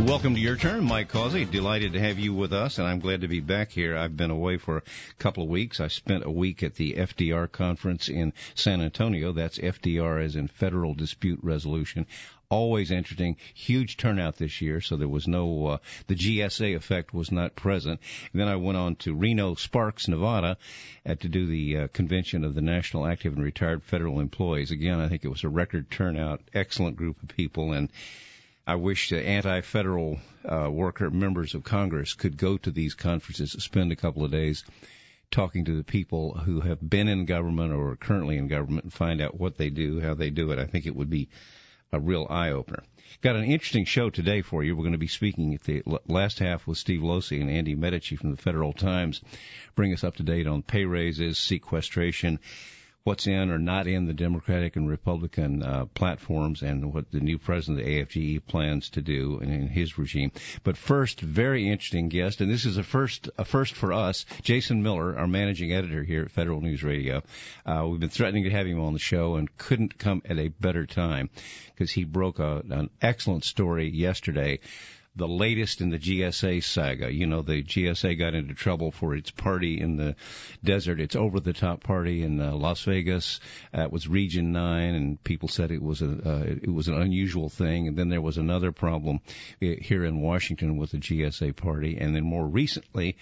Welcome to Your Turn, Mike Causey. Delighted to have you with us, and I'm glad to be back here. I've been away for a couple of weeks. I spent a week at the FDR conference in San Antonio. That's FDR as in Federal Dispute Resolution. Always interesting. Huge turnout this year, so there was no, the GSA effect was not present. And then I went on to Reno Sparks, Nevada, to do the convention of the National Active and Retired Federal Employees. Again, I think it was a record turnout, excellent group of people, and I wish the anti-federal worker members of Congress could go to these conferences, spend a couple of days talking to the people who have been in government or are currently in government and find out what they do, how they do it. I think it would be a real eye-opener. Got an interesting show today for you. We're going to be speaking at the last half with Steve Losey and Andy Medici from the Federal Times. Bring us up to date on pay raises, sequestration, what's in or not in the Democratic and Republican platforms, and what the new president of the AFGE plans to do in his regime. But first, very interesting guest, and this is a first for us, Jason Miller, our managing editor here at Federal News Radio. We've been threatening to have him on the show and couldn't come at a better time because he broke an excellent story yesterday. The latest in the GSA saga. You know, the GSA got into trouble for its party in the desert, its over-the-top party in Las Vegas. It was Region 9, and people said it was an unusual thing. And then there was another problem here in Washington with the GSA party. And then more recently,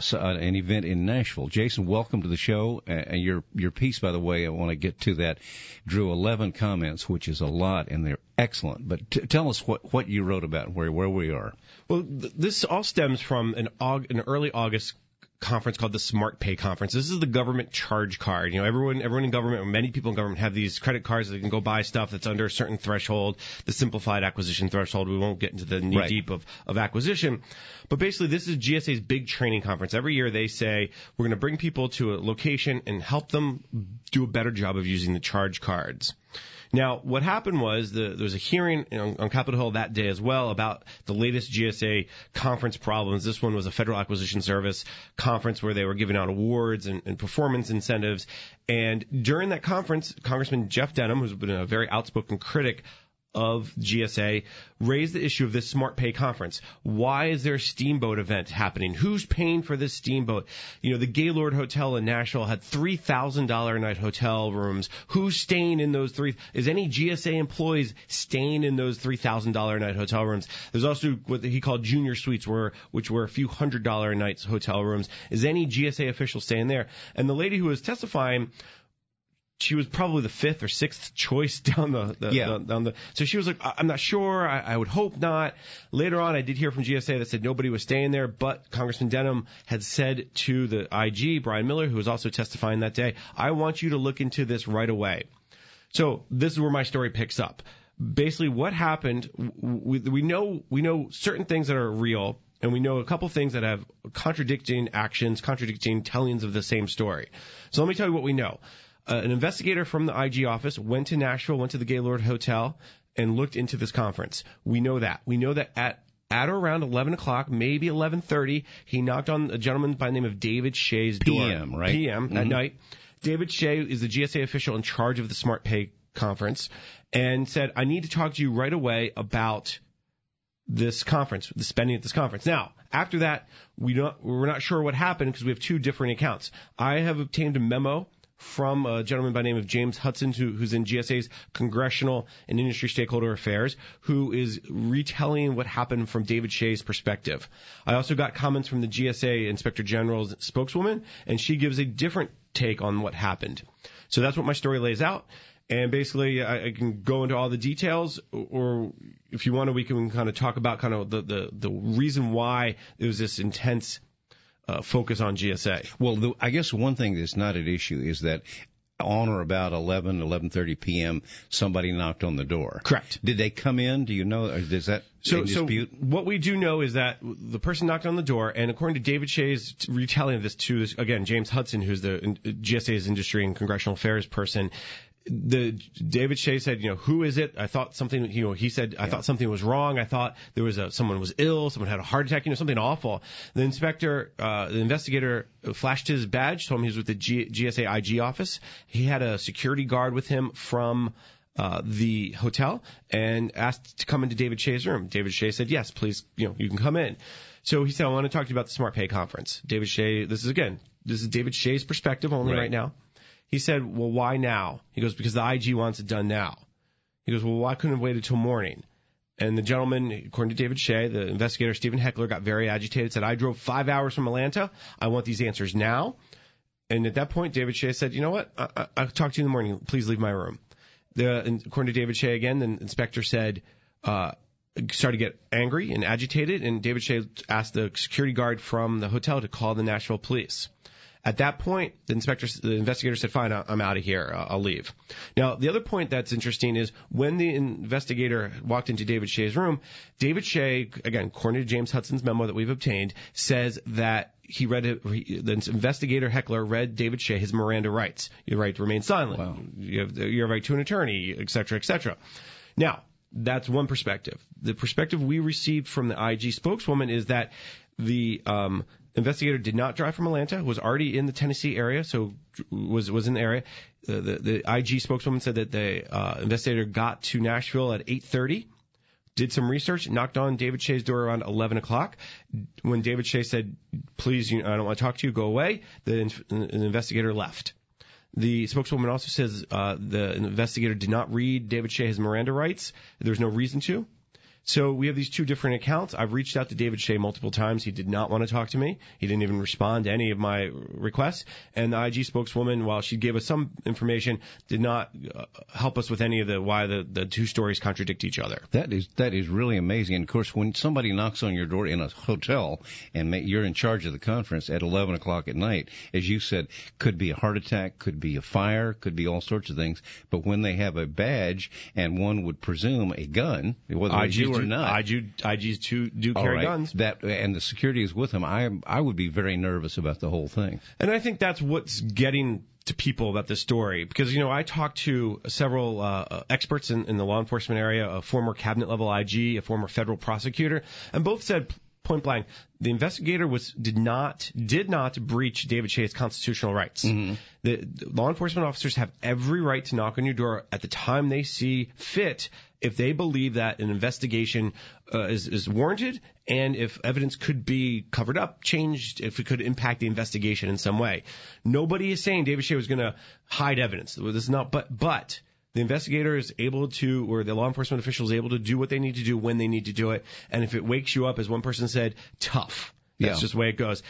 an event in Nashville. Jason, welcome to the show. And your piece, by the way, I want to get to that, drew 11 comments, which is a lot, and they're excellent. But tell us what you wrote about, where we are. Well, this all stems from an early August conference called the Smart Pay Conference. This is the government charge card. You know, everyone in government, or many people in government, have these credit cards that they can go buy stuff that's under a certain threshold, the simplified acquisition threshold. We won't get into the knee-deep of acquisition. But basically, this is GSA's big training conference. Every year they say, we're going to bring people to a location and help them do a better job of using the charge cards. Now, what happened was there was a hearing on Capitol Hill that day as well about the latest GSA conference problems. This one was a Federal Acquisition Service conference where they were giving out awards and performance incentives. And during that conference, Congressman Jeff Denham, who's been a very outspoken critic of GSA, raised the issue of this Smart Pay Conference. Why is there a steamboat event happening? Who's paying for this steamboat? You know, the Gaylord Hotel in Nashville had $3,000 a night hotel rooms. Who's staying in those is any GSA employees staying in those $3,000 a night hotel rooms? There's also what he called junior suites, which were a few $100 a night hotel rooms. Is any GSA official staying there? And the lady who was testifying, she was probably the fifth or sixth choice down the. So she was like, I'm not sure. I would hope not. Later on, I did hear from GSA that said nobody was staying there, but Congressman Denham had said to the IG, Brian Miller, who was also testifying that day, I want you to look into this right away. So this is where my story picks up. Basically, what happened? We know certain things that are real. And we know a couple things that have contradicting actions, contradicting tellings of the same story. So let me tell you what we know. An investigator from the IG office went to Nashville, went to the Gaylord Hotel, and looked into this conference. We know that. We know that at around 11 o'clock, maybe 11:30, he knocked on a gentleman by the name of David Shea's door. PM, right? PM at night. David Shea is the GSA official in charge of the Smart Pay Conference, and said, I need to talk to you right away about this conference, the spending at this conference. Now, after that, we're not sure what happened because we have two different accounts. I have obtained a memo from a gentleman by the name of James Hudson, who's in GSA's Congressional and Industry Stakeholder Affairs, who is retelling what happened from David Shea's perspective. I also got comments from the GSA Inspector General's spokeswoman, and she gives a different take on what happened. So that's what my story lays out. And basically, I can go into all the details, or if you want to, we can kind of talk about kind of the reason why there was this intense focus on GSA. Well, I guess one thing that's not at issue is that on or about 11:30 p.m., somebody knocked on the door. Correct. Did they come in? Do you know? Or is that a dispute? So what we do know is that the person knocked on the door, and according to David Shea's retelling of this to, again, James Hudson, who's the GSA's Industry and Congressional Affairs person, David Shea said, who is it? I thought something, he said, I thought something was wrong. I thought there was someone was ill, someone had a heart attack, something awful. The investigator flashed his badge, told him he was with the GSA IG office. He had a security guard with him from the hotel and asked to come into David Shea's room. David Shea said, yes, please, you can come in. So he said, I want to talk to you about the Smart Pay Conference. David Shea, this is David Shea's perspective only right now. He said, well, why now? He goes, because the IG wants it done now. He goes, well, why couldn't have waited till morning? And the gentleman, according to David Shea, the investigator, Stephen Heckler, got very agitated, said, I drove 5 hours from Atlanta. I want these answers now. And at that point, David Shea said, you know what? I'll talk to you in the morning. Please leave my room. According to David Shea again, the inspector said, started to get angry and agitated, and David Shea asked the security guard from the hotel to call the Nashville police. At that point, the investigator said, fine, I'm out of here. I'll leave. Now, the other point that's interesting is when the investigator walked into David Shea's room, David Shea, again, according to James Hudson's memo that we've obtained, says that the investigator Heckler read David Shea his Miranda rights. Your right to remain silent. Wow. You have your right to an attorney, et cetera, et cetera. Now, that's one perspective. The perspective we received from the IG spokeswoman is that the investigator did not drive from Atlanta, was already in the Tennessee area, so was in the area. The IG spokeswoman said that the investigator got to Nashville at 8:30, did some research, knocked on David Shea's door around 11 o'clock. When David Shea said, please, I don't want to talk to you, go away, the investigator left. The spokeswoman also says the investigator did not read David Shea his Miranda rights. There's no reason to. So we have these two different accounts. I've reached out to David Shea multiple times. He did not want to talk to me. He didn't even respond to any of my requests. And the IG spokeswoman, while she gave us some information, did not help us with any of why the two stories contradict each other. That is really amazing. And of course, when somebody knocks on your door in a hotel and you're in charge of the conference at 11 o'clock at night, as you said, could be a heart attack, could be a fire, could be all sorts of things. But when they have a badge and one would presume a gun, whether it's you or not. IGs do carry guns. And the security is with them. I would be very nervous about the whole thing. And I think that's what's getting to people about this story. Because, I talked to several experts in the law enforcement area, a former cabinet level IG, a former federal prosecutor, and both said point blank, the investigator did not breach David Shea's constitutional rights. Mm-hmm. The law enforcement officers have every right to knock on your door at the time they see fit if they believe that an investigation is warranted and if evidence could be covered up, changed, if it could impact the investigation in some way. Nobody is saying David Shea was going to hide evidence. This is not, but the investigator is able to, or the law enforcement official is able to do what they need to do when they need to do it. And if it wakes you up, as one person said, tough. That's just the way it goes.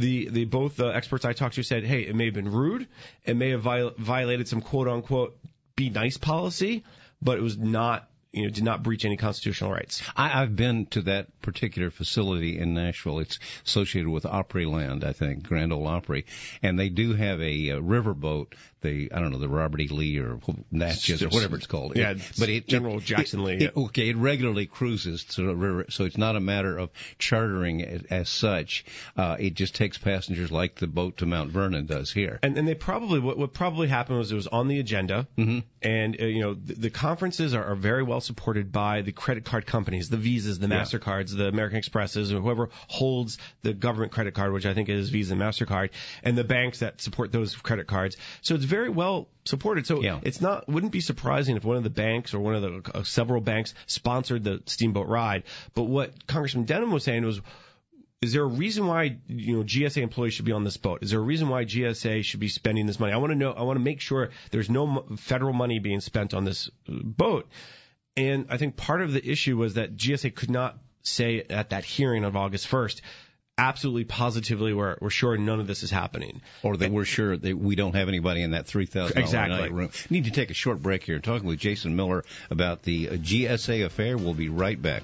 Both experts I talked to said, hey, it may have been rude. It may have violated some quote unquote be nice policy, but it was not, did not breach any constitutional rights. I've been to that particular facility in Nashville. It's associated with Opryland, I think, Grand Ole Opry. And they do have a riverboat. The Robert E. Lee or Natchez or whatever it's called. Yeah, General Jackson Lee. It regularly cruises to the river, so it's not a matter of chartering it as such. It just takes passengers like the boat to Mount Vernon does here. And they probably, what probably happened was it was on the agenda, mm-hmm. and the conferences are very well supported by the credit card companies, the Visas, the MasterCards, the American Expresses, or whoever holds the government credit card, which I think is Visa and MasterCard, and the banks that support those credit cards. So it's very well supported. So wouldn't be surprising if one of the banks or one of the several banks sponsored the steamboat ride. But what Congressman Denham was saying was, is there a reason why GSA employees should be on this boat? Is there a reason why GSA should be spending this money? I want to make sure there's no federal money being spent on this boat. And I think part of the issue was that GSA could not say at that hearing of August 1st, absolutely positively we're sure none of this is happening. Or that we're sure that we don't have anybody in that $3,000 night room. Need to take a short break here. Talking with Jason Miller about the GSA affair. We'll be right back.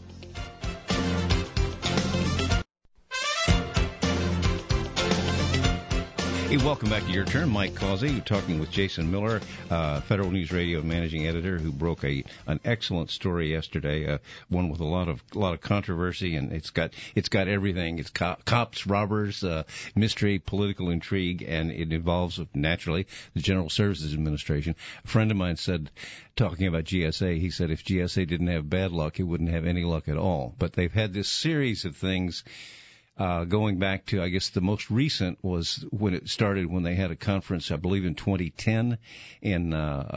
Hey, welcome back to Your Turn. Mike Causey talking with Jason Miller, Federal News Radio managing editor, who broke an excellent story yesterday, one with a lot of controversy, and it's got everything. It's cops, robbers, mystery, political intrigue, and it involves naturally the General Services Administration. A friend of mine said, talking about GSA, he said if GSA didn't have bad luck, it wouldn't have any luck at all. But they've had this series of things. going back to, I guess, the most recent was when it started, when they had a conference, I believe in 2010 in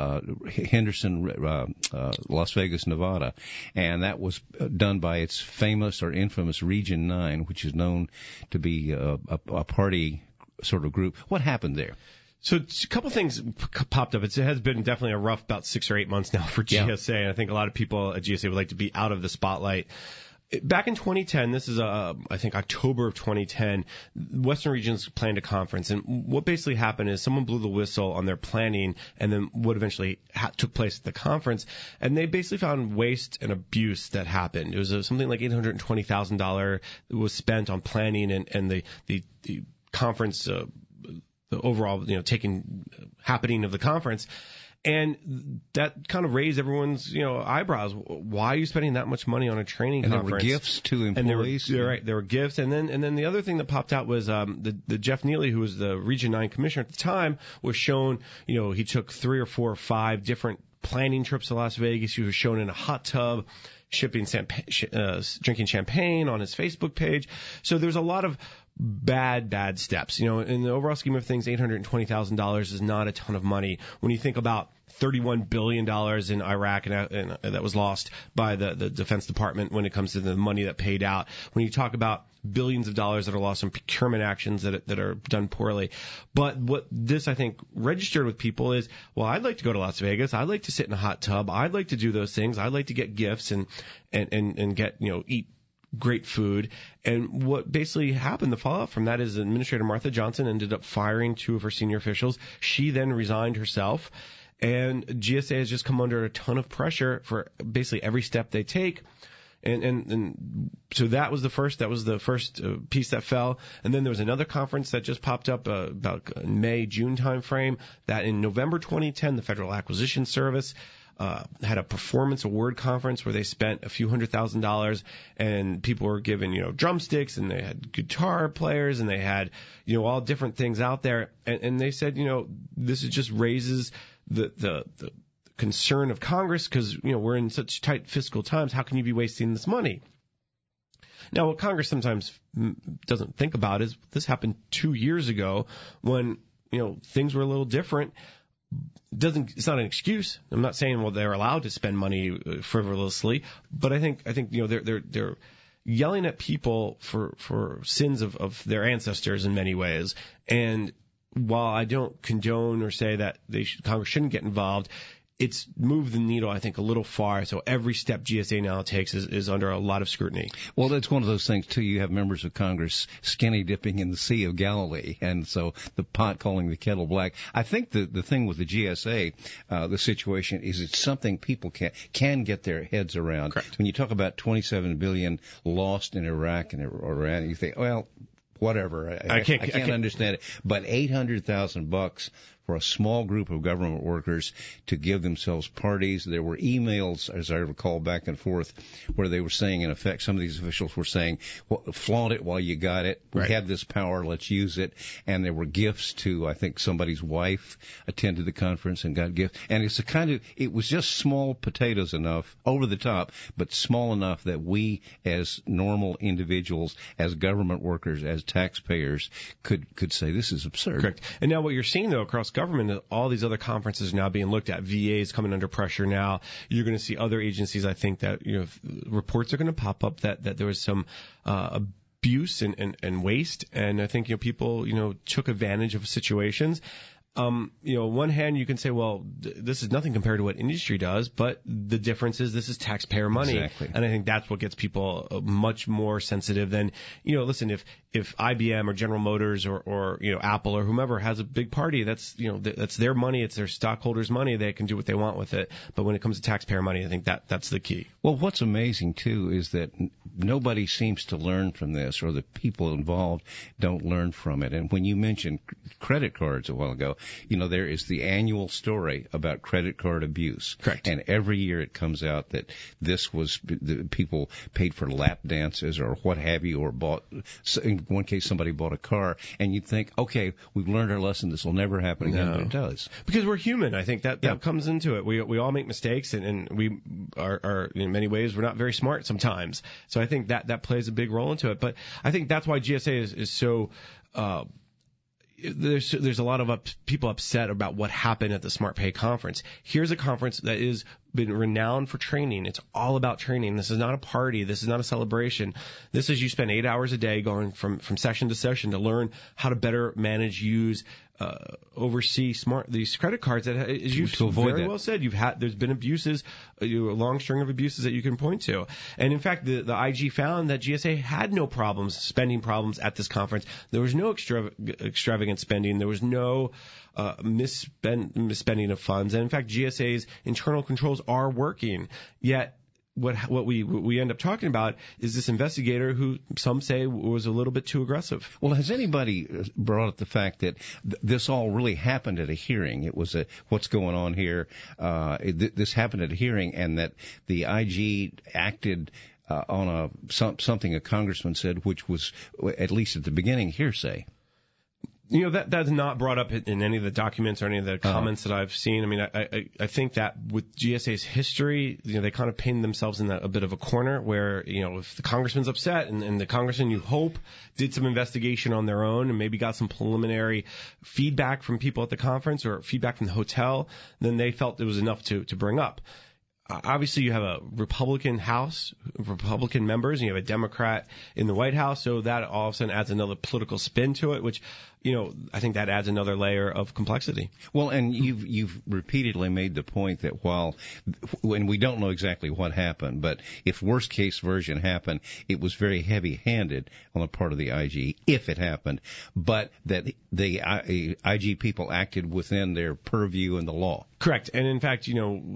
Henderson, Las Vegas, Nevada. And that was done by its famous or infamous Region 9, which is known to be a party sort of group. What happened there? So a couple things popped up. It has been definitely a rough about 6 or 8 months now for GSA. Yeah. And I think a lot of people at GSA would like to be out of the spotlight. Back in 2010, this is, I think, October of 2010, Western Regions planned a conference. And what basically happened is someone blew the whistle on their planning and then what eventually took place at the conference. And they basically found waste and abuse that happened. It was something like $820,000 was spent on planning and the conference, the overall, happening of the conference. And that kind of raised everyone's, eyebrows. Why are you spending that much money on a training conference? And there were gifts to employees. There were gifts. And then the other thing that popped out was the Jeff Neely, who was the Region 9 commissioner at the time, was shown, he took 3 or 4 or 5 different planning trips to Las Vegas. He was shown in a hot tub, drinking champagne on his Facebook page. So there's a lot of bad steps. In the overall scheme of things, $820,000 is not a ton of money. When you think about $31 billion in Iraq and that was lost by the Defense Department when it comes to the money that paid out. When you talk about billions of dollars that are lost in procurement actions that are done poorly. But what this, I think, registered with people is, well, I'd like to go to Las Vegas. I'd like to sit in a hot tub. I'd like to do those things. I'd like to get gifts and get, eat great food. And what basically happened, the fallout from that is Administrator Martha Johnson ended up firing 2 of her senior officials. She then resigned herself. And GSA has just come under a ton of pressure for basically every step they take. And so that was the first piece that fell. And then there was another conference that just popped up about May, June timeframe, that in November 2010, the Federal Acquisition Service had a performance award conference where they spent a few $100,000 and people were given, drumsticks, and they had guitar players, and they had, all different things out there. And they said, this just raises the concern of Congress because, we're in such tight fiscal times. How can you be wasting this money? Now, what Congress sometimes doesn't think about is this happened 2 years ago when, things were a little different. It's not an excuse. I'm not saying, well, they're allowed to spend money frivolously, but I think they're yelling at people for sins of their ancestors in many ways. And while I don't condone or say that Congress shouldn't get involved, it's moved the needle, I think, a little far. So every step GSA now takes is under a lot of scrutiny. Well, that's one of those things, too. You have members of Congress skinny dipping in the Sea of Galilee, and so the pot calling the kettle black. I think the thing with the GSA, the situation is it's something people can get their heads around. Correct. When you talk about $27 billion lost in Iraq and Iran, you think, well, whatever. I can't understand it. But $800,000 for a small group of government workers to give themselves parties. There were emails, as I recall, back and forth, where they were saying, in effect, some of these officials were saying, well, flaunt it while you got it. We have this power, let's use it. And there were gifts to, I think, somebody's wife attended the conference and got gifts. And it was just small potatoes enough, over the top, but small enough that we, as normal individuals, as government workers, as taxpayers, could say, this is absurd. Correct. And now what you're seeing, though, across government, all these other conferences are now being looked at. VA is coming under pressure now. You're going to see other agencies, I think, that reports are going to pop up that there was some abuse and waste, and I think people took advantage of situations. One hand you can say, well, this is nothing compared to what industry does, but the difference is this is taxpayer money. Exactly. And I think that's what gets people much more sensitive than, listen, if IBM or General Motors or Apple or whomever has a big party, that's their money, it's their stockholders' money, they can do what they want with it. But when it comes to taxpayer money, I think that's the key. Well, what's amazing, too, is that nobody seems to learn from this, or the people involved don't learn from it. And when you mentioned credit cards a while ago, there is the annual story about credit card abuse. Correct. And every year it comes out that the people paid for lap dances or what have you, or in one case somebody bought a car, and you'd think, okay, we've learned our lesson, this will never happen again, but it does. Because we're human. I think that comes into it. We all make mistakes, and we are in many ways, we're not very smart sometimes. So I think that plays a big role into it. But I think that's why GSA is so. There's a lot of people upset about what happened at the Smart Pay conference. Here's a conference that is been renowned for training. It's all about training. This is not a party. This is not a celebration. This is you spend 8 hours a day going from session to session to learn how to better manage, use, oversee these credit cards that, as you've very well said, there's been abuses, a long string of abuses that you can point to. And in fact, the IG found that GSA had no spending problems at this conference. There was no extravagant spending. There was no misspending of funds. And in fact, GSA's internal controls are working. Yet what we end up talking about is this investigator who some say was a little bit too aggressive. Well, has anybody brought up the fact that this all really happened at a hearing? It was what's going on here? This happened at a hearing, and that the IG acted on something a congressman said, which was, at least at the beginning, hearsay. That's not brought up in any of the documents or any of the comments that I've seen. I mean, I think that with GSA's history, they kind of painted themselves in a bit of a corner where, if the congressman's upset and the congressman, you hope, did some investigation on their own and maybe got some preliminary feedback from people at the conference or feedback from the hotel, then they felt it was enough to bring up. Obviously, you have a Republican House, Republican members, and you have a Democrat in the White House, so that all of a sudden adds another political spin to it, which, I think that adds another layer of complexity. Well, and you've repeatedly made the point that when we don't know exactly what happened, but if worst case version happened, it was very heavy-handed on the part of the IG, if it happened, but that the IG people acted within their purview and the law. Correct. And in fact,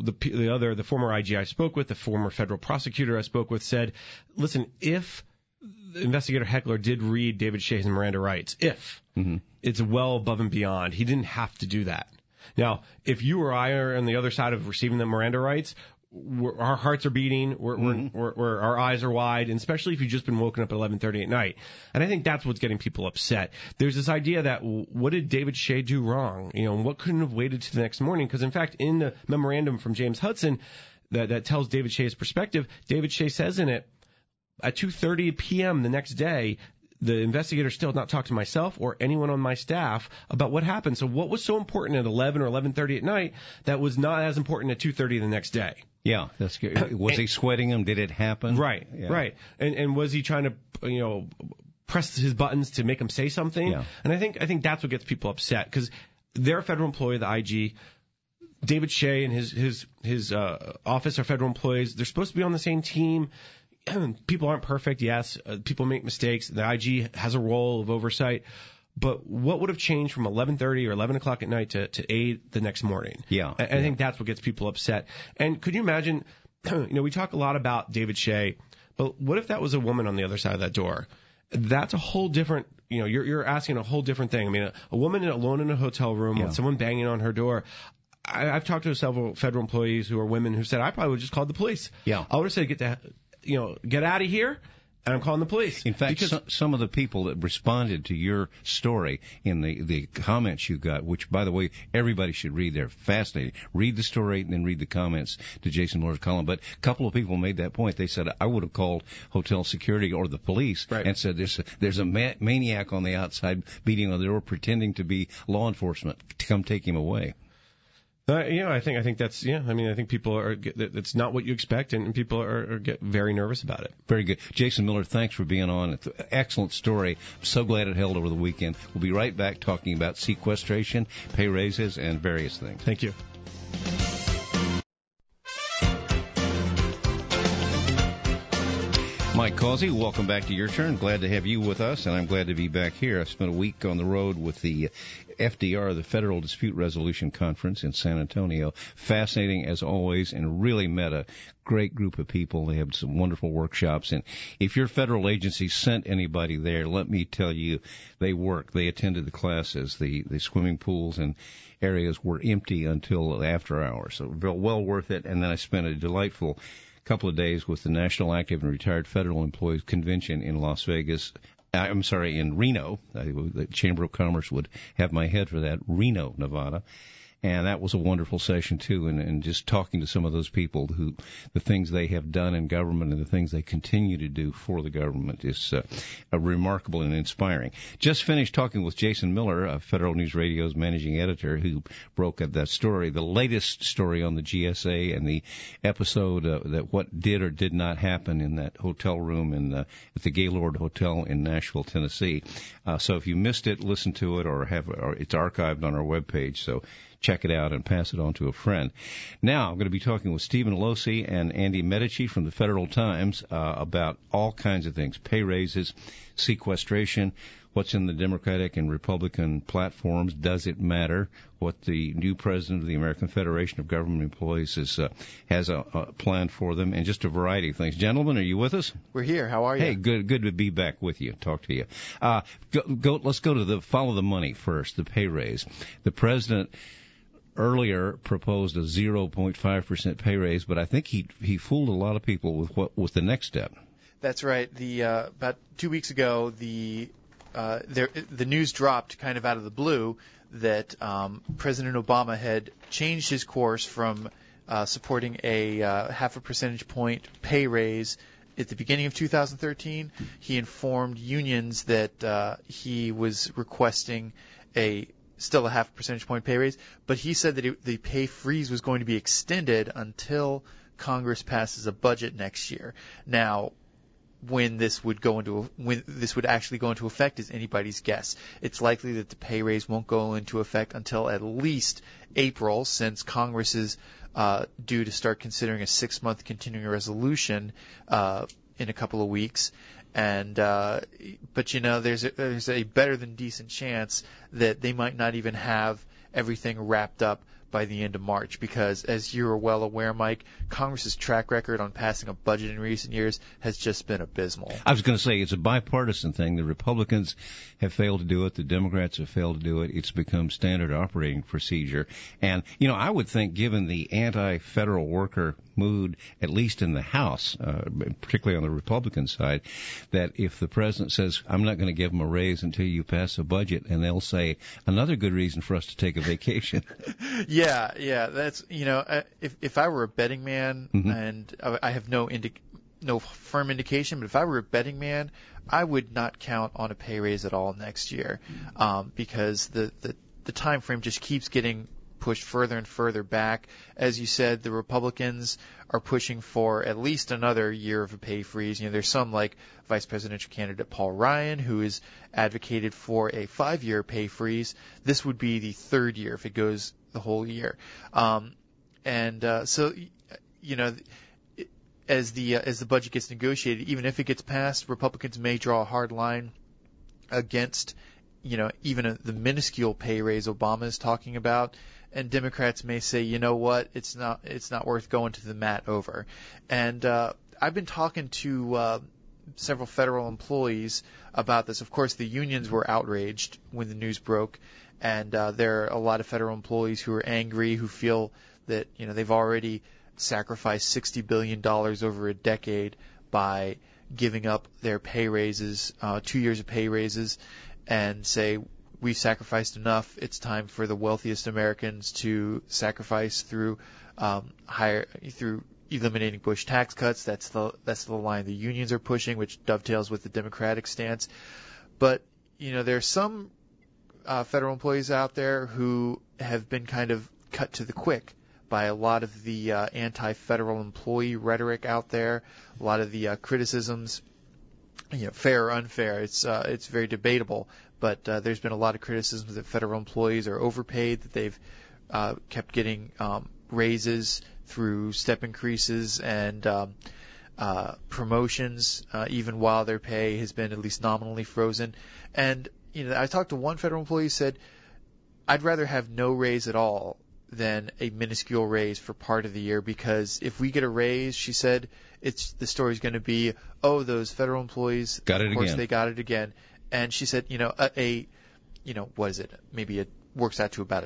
the former IG I spoke with, the former federal prosecutor I spoke with said, listen, if investigator Heckler did read David Shay's Miranda rights, it's well above and beyond. He didn't have to do that. Now, if you or I are on the other side of receiving the Miranda rights, our hearts are beating, we're our eyes are wide, and especially if you've just been woken up at 11:30 at night. And I think that's what's getting people upset. There's this idea that, what did David Shay do wrong? What couldn't have waited to the next morning? Because in fact, in the memorandum from James Hudson that tells David Shay's perspective, David Shay says in it, at 2:30 p.m. the next day, the investigator still had not talked to myself or anyone on my staff about what happened. So what was so important at 11 or 11:30 at night that was not as important at 2:30 the next day? Yeah, that's good. Was he sweating him? Did it happen? Right, yeah. Right. And was he trying to, press his buttons to make him say something? Yeah. And I think that's what gets people upset, because they're a federal employee, the IG. David Shay and his office are federal employees. They're supposed to be on the same team. People aren't perfect, yes. People make mistakes. The IG has a role of oversight. But what would have changed from 11:30 or 11 o'clock at night to 8 the next morning? Yeah. I think that's what gets people upset. And could you imagine, we talk a lot about David Shay, but what if that was a woman on the other side of that door? That's a whole different, you're asking a whole different thing. I mean, a woman alone in a hotel room with someone banging on her door. I've talked to several federal employees who are women who said, I probably would have just called the police. Yeah. I would have said, get out of here, and I'm calling the police. In fact, some of the people that responded to your story in the comments you got, which, by the way, everybody should read. They're fascinating. Read the story and then read the comments to Jason Miller's column. But a couple of people made that point. They said, I would have called hotel security or the police and said, there's a maniac on the outside beating on the door pretending to be law enforcement to come take him away. I think that's, I think people it's not what you expect, and people get very nervous about it. Very good. Jason Miller, thanks for being on. It's an excellent story. I'm so glad it held over the weekend. We'll be right back talking about sequestration, pay raises, and various things. Thank you. Mike Causey, welcome back to Your Turn. Glad to have you with us, and I'm glad to be back here. I spent a week on the road with the FDR, the Federal Dispute Resolution Conference in San Antonio. Fascinating as always, and really met a great group of people. They had some wonderful workshops, and if your federal agency sent anybody there, let me tell you, they worked. They attended the classes. The swimming pools and areas were empty until after hours, so well worth it. And then I spent a delightful couple of days with the National Active and Retired Federal Employees Convention in in Reno. The Chamber of Commerce would have my head for that, Reno, Nevada. And that was a wonderful session, too, and just talking to some of those people who, the things they have done in government and the things they continue to do for the government is remarkable and inspiring. Just finished talking with Jason Miller, Federal News Radio's managing editor, who broke that story, the latest story on the GSA and the episode that what did or did not happen in that hotel room at the Gaylord Hotel in Nashville, Tennessee. So if you missed it, listen to it, or it's archived on our webpage. So check it out and pass it on to a friend. Now I'm going to be talking with Stephen Losey and Andy Medici from the Federal Times about all kinds of things: pay raises, sequestration, what's in the Democratic and Republican platforms. Does it matter? What the new president of the American Federation of Government Employees has a plan for them, and just a variety of things. Gentlemen, are you with us? We're here. How are you? Hey, good to be back with you. Talk to you. Let's go to follow the money first. The pay raise. The president earlier proposed a 0.5% pay raise, but I think he fooled a lot of people with what was the next step. That's right. About 2 weeks ago, the news dropped kind of out of the blue that President Obama had changed his course from supporting a half a percentage point pay raise at the beginning of 2013. He informed unions that he was requesting still a half a percentage point pay raise, but he said that the pay freeze was going to be extended until Congress passes a budget next year. Now, when this would actually go into effect is anybody's guess. It's likely that the pay raise won't go into effect until at least April, since Congress is due to start considering a 6-month continuing resolution in a couple of weeks. And but there's a better than decent chance that they might not even have everything wrapped up by the end of March, because, as you're well aware, Mike, Congress's track record on passing a budget in recent years has just been abysmal. I was going to say it's a bipartisan thing. The Republicans have failed to do it. The Democrats have failed to do it. It's become standard operating procedure. And, I would think, given the anti-federal worker mood, at least in the House, particularly on the Republican side, that if the president says, I'm not going to give them a raise until you pass a budget, and they'll say, another good reason for us to take a vacation. Yeah, that's, if I were a betting man, and I have no firm indication, but if I were a betting man, I would not count on a pay raise at all next year, because the time frame just keeps getting pushed further and further back. As you said, the Republicans are pushing for at least another year of a pay freeze. There's some, like Vice Presidential candidate Paul Ryan, who has advocated for a 5-year pay freeze. This would be the 3rd year if it goes the whole year. So as the budget gets negotiated, even if it gets passed, Republicans may draw a hard line against even the minuscule pay raise Obama is talking about, and Democrats may say, you know what, it's not worth going to the mat over. And I've been talking to several federal employees about this. Of course, the unions were outraged when the news broke, and there are a lot of federal employees who are angry, who feel that they've already sacrificed $60 billion over a decade by giving up their pay raises, 2 years of pay raises, and say, we've sacrificed enough. It's time for the wealthiest Americans to sacrifice through eliminating Bush tax cuts. That's the line the unions are pushing, which dovetails with the Democratic stance. But there's some federal employees out there who have been kind of cut to the quick by a lot of the anti-federal employee rhetoric out there, a lot of the criticisms. Fair or unfair, it's very debatable, but there's been a lot of criticisms that federal employees are overpaid, that they've kept getting raises through step increases and promotions, even while their pay has been at least nominally frozen. And I talked to one federal employee who said, I'd rather have no raise at all than a minuscule raise for part of the year, because if we get a raise, she said, the story's going to be, oh, those federal employees got it of course again. They got it again. And she said, what is it? Maybe it works out to about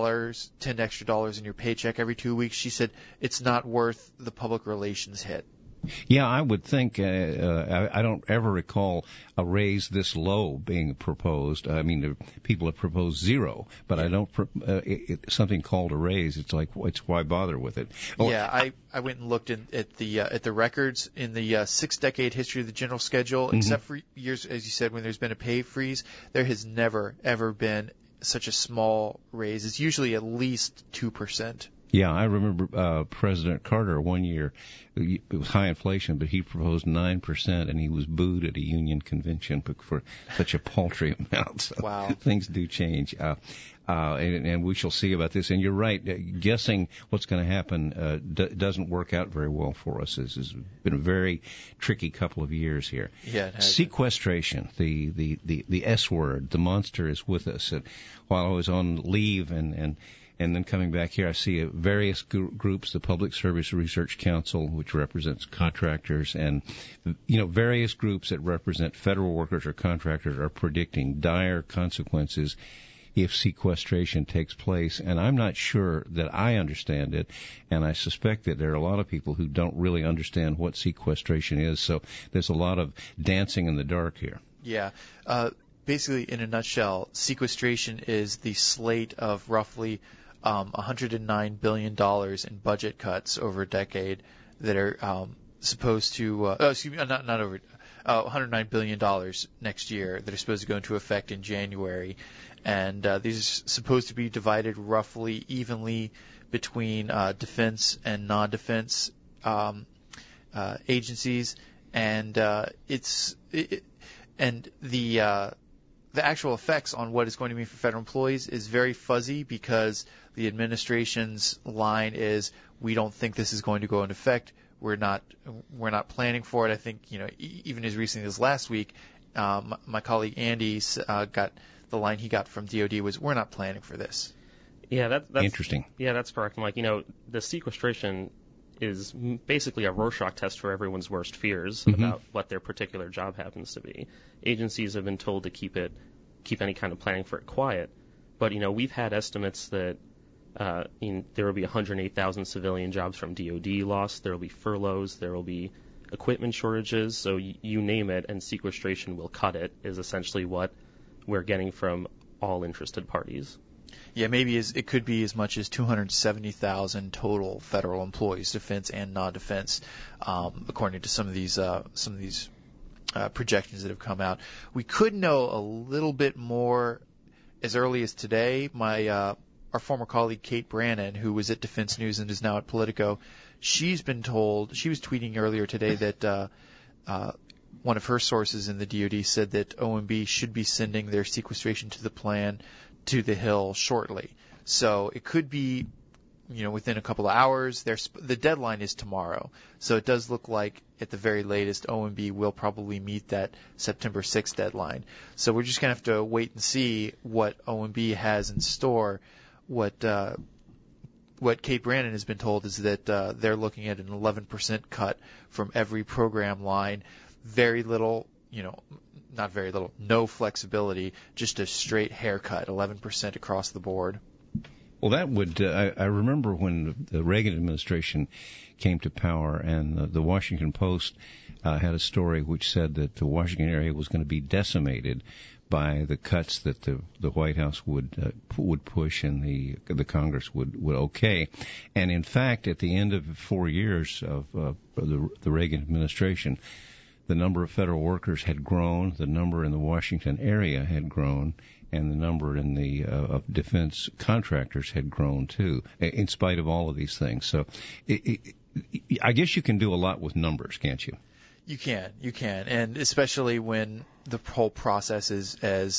$10 extra dollars in your paycheck every 2 weeks. She said it's not worth the public relations hit. Yeah, I would think. I don't ever recall a raise this low being proposed. I mean, people have proposed zero, but I don't. Something called a raise. It's like, why bother with it? Oh, yeah, I went and looked at the records in the 6-decade history of the general schedule. Mm-hmm. Except for years, as you said, when there's been a pay freeze, there has never ever been such a small raise. It's usually at least 2%. Yeah, I remember President Carter one year. It was high inflation, but he proposed 9%, and he was booed at a union convention for such a paltry amount. So wow, things do change, and we shall see about this. And you're right, guessing what's going to happen doesn't work out very well for us. This has been a very tricky couple of years here. Yeah, it has. Sequestration, the S word, the monster is with us. And while I was on leave and then coming back here, I see various groups, the Public Service Research Council, which represents contractors, and various groups that represent federal workers or contractors are predicting dire consequences if sequestration takes place. And I'm not sure that I understand it, and I suspect that there are a lot of people who don't really understand what sequestration is. So there's a lot of dancing in the dark here. Yeah. Basically, in a nutshell, sequestration is the slate of roughly $109 billion in budget cuts over a decade that are supposed to, $109 billion next year that are supposed to go into effect in January. And these are supposed to be divided roughly evenly between defense and non-defense agencies. And the actual effects on what it's going to mean for federal employees is very fuzzy because the administration's line is, we don't think this is going to go into effect. We're not planning for it. I think, even as recently as last week, my colleague Andy got the line he got from DOD was, we're not planning for this. Yeah, that's interesting. Yeah, that's correct. And the sequestration is basically a Rorschach test for everyone's worst fears about what their particular job happens to be. Agencies have been told to keep any kind of planning for it quiet, but we've had estimates that there will be 108,000 civilian jobs from DOD lost. There will be furloughs. There will be equipment shortages. So you name it, and sequestration will cut it. Is essentially what we're getting from all interested parties. Yeah, maybe it could be as much as 270,000 total federal employees, defense and non-defense, according to some of these projections that have come out. We could know a little bit more as early as today. Our former colleague Kate Brannon, who was at Defense News and is now at Politico, she's been told, she was tweeting earlier today that one of her sources in the DoD said that OMB should be sending their sequestration to the Hill shortly. So it could be, within a couple of hours. The deadline is tomorrow. So it does look like at the very latest OMB will probably meet that September 6th deadline. So we're just going to have to wait and see what OMB has in store. What Kate Brannon has been told is that they're looking at an 11% cut from every program line. Very little, not very little, no flexibility, just a straight haircut, 11% across the board. Well, that would, I remember when the Reagan administration came to power, and the Washington Post had a story which said that the Washington area was going to be decimated by the cuts that the White House would push and the Congress would okay. And in fact, at the end of 4 years of the Reagan administration, the number of federal workers had grown, the number in the Washington area had grown, and the number in the of defense contractors had grown too, in spite of all of these things. So I guess you can do a lot with numbers, can't you? You can, and especially when the whole process is as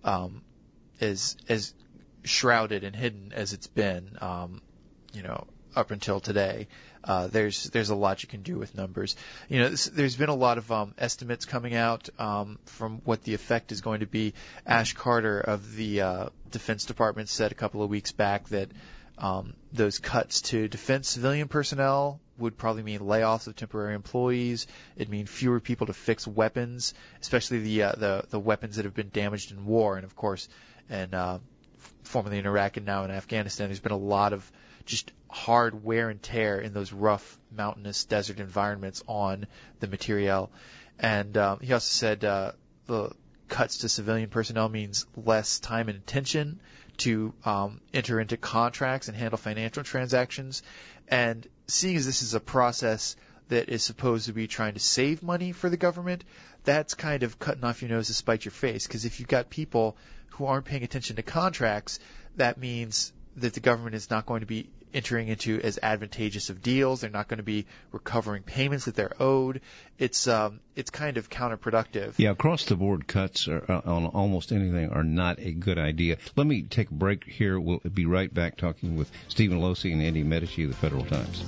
shrouded and hidden as it's been, up until today. There's a lot you can do with numbers. There's been a lot of estimates coming out from what the effect is going to be. Ash Carter of the Defense Department said a couple of weeks back that those cuts to defense civilian personnel would probably mean layoffs of temporary employees. It'd mean fewer people to fix weapons, especially the weapons that have been damaged in war. And of course, formerly in Iraq and now in Afghanistan, there's been a lot of just hard wear and tear in those rough mountainous desert environments on the materiel. And he also said the cuts to civilian personnel means less time and attention to enter into contracts and handle financial transactions. And seeing as this is a process that is supposed to be trying to save money for the government, that's kind of cutting off your nose to spite your face. Because if you've got people who aren't paying attention to contracts, that means that the government is not going to be entering into as advantageous of deals. They're not going to be recovering payments that they're owed. It's kind of counterproductive. Yeah, across the board cuts on almost anything are not a good idea. Let me take a break here. We'll be right back talking with Stephen Losey and Andy Medici of the Federal Times.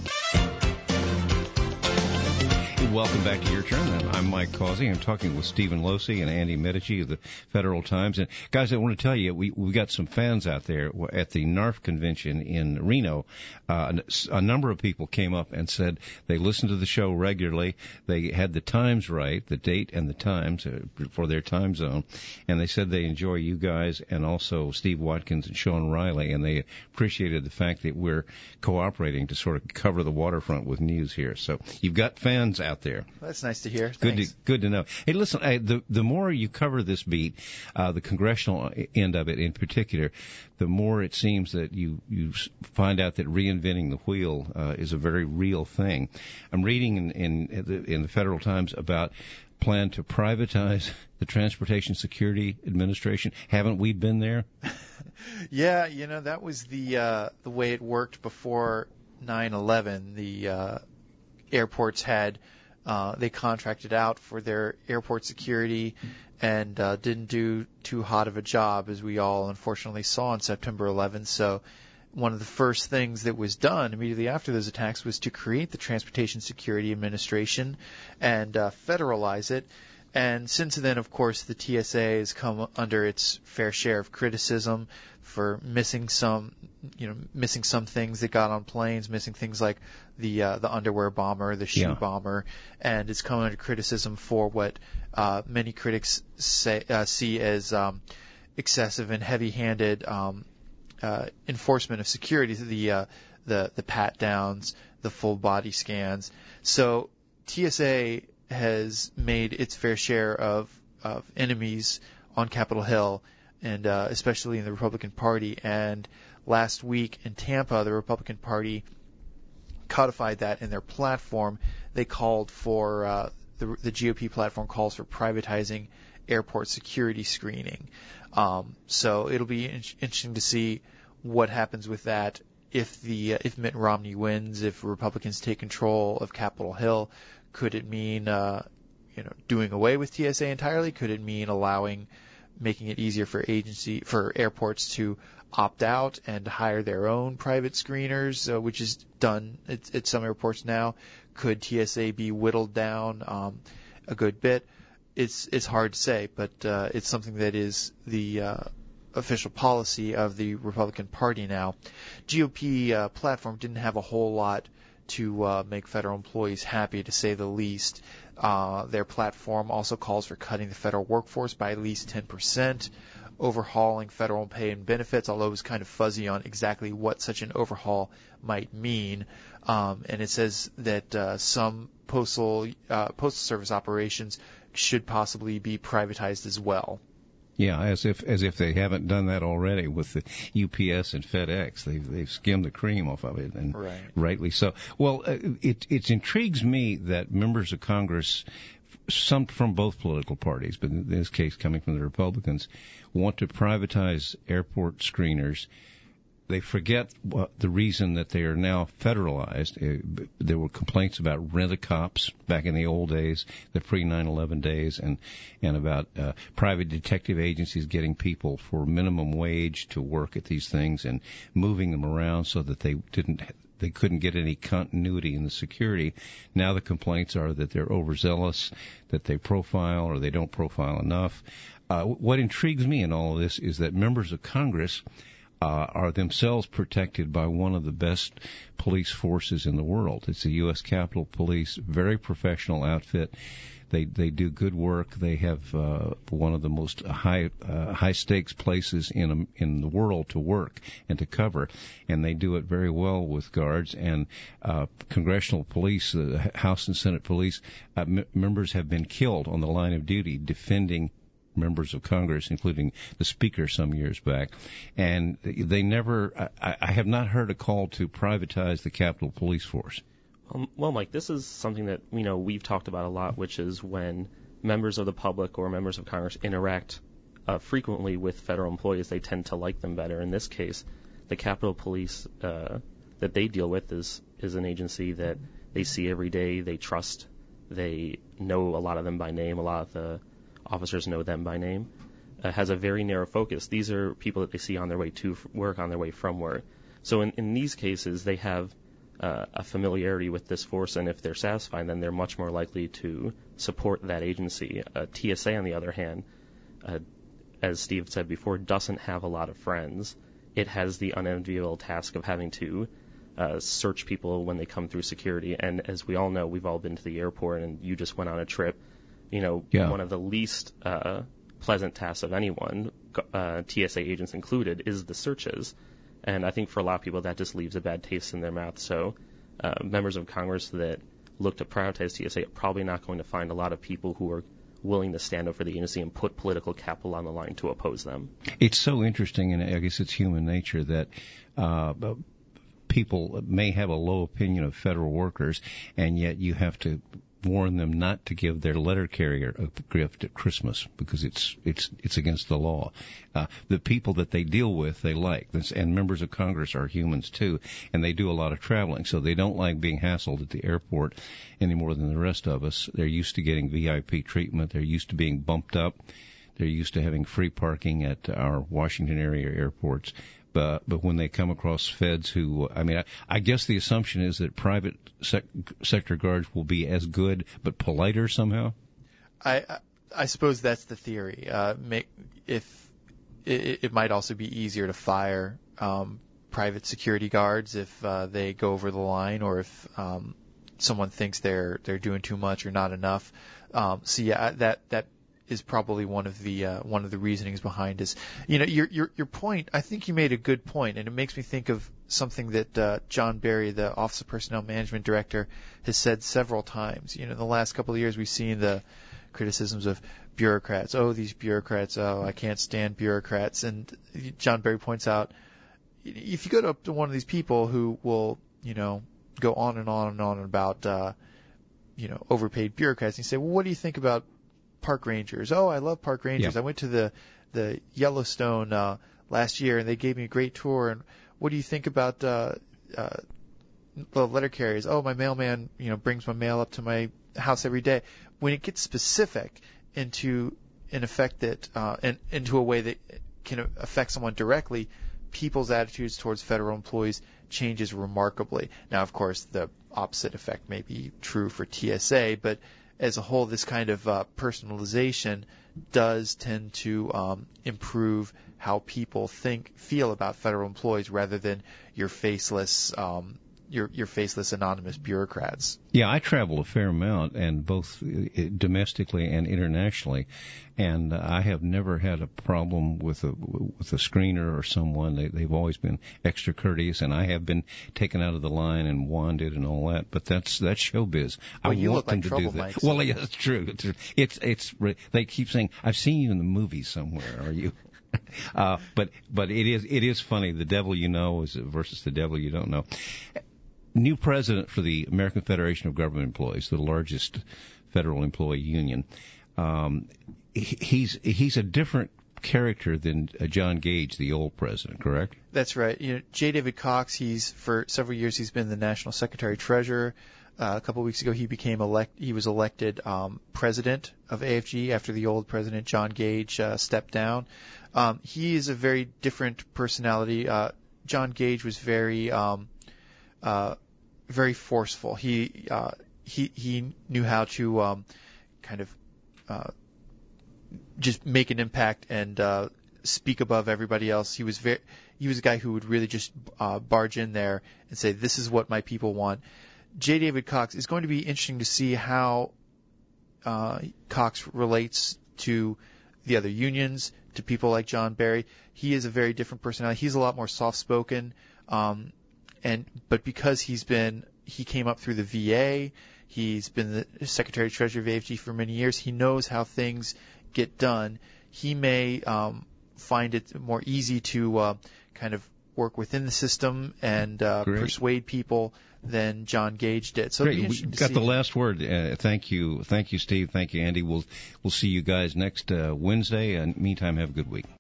Welcome back to Your Turn. I'm Mike Causey. I'm talking with Stephen Losey and Andy Medici of the Federal Times. And guys, I want to tell you, we got some fans out there at the NARF convention in Reno. A number of people came up and said they listened to the show regularly. They had the times right, the date and the times for their time zone. And they said they enjoy you guys and also Steve Watkins and Sean Riley. And they appreciated the fact that we're cooperating to sort of cover the waterfront with news here. So you've got fans out there. That's nice to hear. Good to know. Hey, listen, the more you cover this beat, the congressional end of it in particular, the more it seems that you find out that reinventing the wheel is a very real thing. I'm reading in the Federal Times about plan to privatize the Transportation Security Administration. Haven't we been there? Yeah, that was the way it worked before 9/11. The airports had they contracted out for their airport security and didn't do too hot of a job, as we all unfortunately saw on September 11th. So one of the first things that was done immediately after those attacks was to create the Transportation Security Administration and federalize it. And since then, of course, the TSA has come under its fair share of criticism for missing some things that got on planes, missing things like the underwear bomber, the shoe bomber, and it's come under criticism for what many critics see as excessive and heavy-handed enforcement of security, the pat downs, the full body scans. So TSA has made its fair share of enemies on Capitol Hill, and especially in the Republican Party. And last week in Tampa, the Republican Party codified that in their platform. They called for the GOP platform calls for privatizing airport security screening. So it'll be interesting to see what happens with that if Mitt Romney wins, if Republicans take control of Capitol Hill. Could it mean doing away with TSA entirely? Could it mean making it easier for airports to opt out and hire their own private screeners, which is done at some airports now? Could TSA be whittled down a good bit? It's hard to say, but it's something that is the official policy of the Republican Party now. GOP platform didn't have a whole lot to make federal employees happy, to say the least. Their platform also calls for cutting the federal workforce by at least 10%, overhauling federal pay and benefits, although it was kind of fuzzy on exactly what such an overhaul might mean. And it says that some postal service operations should possibly be privatized as well. Yeah, as if they haven't done that already with the UPS and FedEx. They've skimmed the cream off of it, and right. Rightly so. Well, it intrigues me that members of Congress, some from both political parties, but in this case coming from the Republicans, want to privatize airport screeners. They forget the reason that they are now federalized. There were complaints about rent-a-cops back in the old days, the pre-9/11 days, and about private detective agencies getting people for minimum wage to work at these things and moving them around so that they couldn't get any continuity in the security. Now the complaints are that they're overzealous, that they profile or they don't profile enough. What intrigues me in all of this is that members of Congress are themselves protected by one of the best police forces in the world. It's the U.S. Capitol Police, very professional outfit. They do good work. They have one of the most high stakes places in the world to work and to cover, and they do it very well with guards. And congressional police, the House and Senate police members have been killed on the line of duty defending members of Congress, including the Speaker some years back. And they never, I have not heard a call to privatize the Capitol Police Force. Well, Mike, this is something that we've talked about a lot, which is when members of the public or members of Congress interact frequently with federal employees, they tend to like them better. In this case, the Capitol Police that they deal with is an agency that they see every day, they trust, they know a lot of them by name, a lot of the officers know them by name, has a very narrow focus. These are people that they see on their way to work, on their way from work. So in these cases, they have a familiarity with this force, and if they're satisfied, then they're much more likely to support that agency. TSA, on the other hand, as Steve said before, doesn't have a lot of friends. It has the unenviable task of having to search people when they come through security. And as we all know, we've all been to the airport, and you just went on a trip. One of the least pleasant tasks of anyone, TSA agents included, is the searches. And I think for a lot of people that just leaves a bad taste in their mouth. So members of Congress that look to privatize TSA are probably not going to find a lot of people who are willing to stand up for the agency and put political capital on the line to oppose them. It's so interesting, and I guess it's human nature that people may have a low opinion of federal workers, and yet you have to warn them not to give their letter carrier a gift at Christmas because it's against the law. The people that they deal with, they like. And members of Congress are humans too, and they do a lot of traveling, so they don't like being hassled at the airport any more than the rest of us. They're used to getting VIP treatment. They're used to being bumped up. They're used to having free parking at our Washington area airports. But when they come across feds who, I guess the assumption is that private sector guards will be as good but politer somehow. I suppose that's the theory. If it might also be easier to fire private security guards if they go over the line, or if someone thinks they're doing too much or not enough. That is probably one of the reasonings behind this. Your point. I think you made a good point, and it makes me think of something that John Barry, the Office of Personnel Management Director, has said several times. In the last couple of years, we've seen the criticisms of bureaucrats. Oh, these bureaucrats. Oh, I can't stand bureaucrats. And John Barry points out, if you go up to one of these people who will, go on and on and on about, overpaid bureaucrats, and you say, well, what do you think about park rangers? Oh, I love park rangers. Yeah. I went to the Yellowstone last year, and they gave me a great tour. And what do you think about the letter carriers? Oh, my mailman, brings my mail up to my house every day. When it gets specific into an effect that and into a way that can affect someone directly, people's attitudes towards federal employees changes remarkably. Now, of course, the opposite effect may be true for TSA, but as a whole, this kind of personalization does tend to improve how people feel about federal employees rather than your faceless anonymous bureaucrats. Yeah, I travel a fair amount, and both domestically and internationally, and I have never had a problem with a screener or someone. They've always been extra courteous, and I have been taken out of the line and wanded and all that. But that's showbiz. Well, I you want look like them to trouble, do that. Mike. Well, yeah, that's true. It's they keep saying, "I've seen you in the movies somewhere." Are you? But it is funny. The devil you know versus the devil you don't know. New president for the American Federation of Government Employees, the largest federal employee union. He's a different character than John Gage, the old president, correct? That's right. J. David Cox, for several years he's been the National Secretary Treasurer. A couple of weeks ago he was elected president of AFG after the old president John Gage stepped down. He is a very different personality. John Gage was very forceful. He knew how to kind of just make an impact and speak above everybody else. He was a guy who would really just barge in there and say, "This is what my people want." J. David Cox, is going to be interesting to see how Cox relates to the other unions, to people like John Barry. He is a very different personality. He's a lot more soft-spoken, but because he came up through the VA, he's been the Secretary of Treasury of AFG for many years. He knows how things get done. He may find it more easy to kind of work within the system and persuade people than John Gage did. So great. We got the last word. Thank you, Steve. Thank you, Andy. We'll see you guys next Wednesday. And meantime, have a good week.